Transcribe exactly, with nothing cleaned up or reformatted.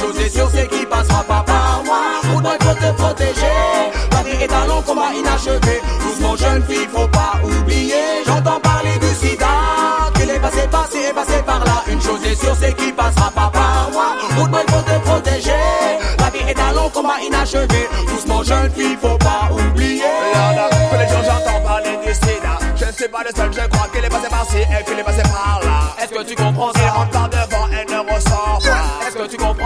chose est sûre, c'est qu'il passera pas par moi. Route boy, faut te protéger. La vie est un long combat inachevé. Doucement jeune fille, faut pas oublier. J'entends parler du sida, qu'il est passé, passé et passé par là. Une chose est sûre, c'est qu'il passera pas par moi. Route boy, faut te protéger. La vie est un long combat inachevé. Doucement jeune fille, faut pas oublier. Regarde, tous les jours j'entends parler du sida. Je ne suis pas le seul, je crois qu'il est passé par-ci et qu'il est passé par là. Est-ce que tu comprends Il ça? rentre par de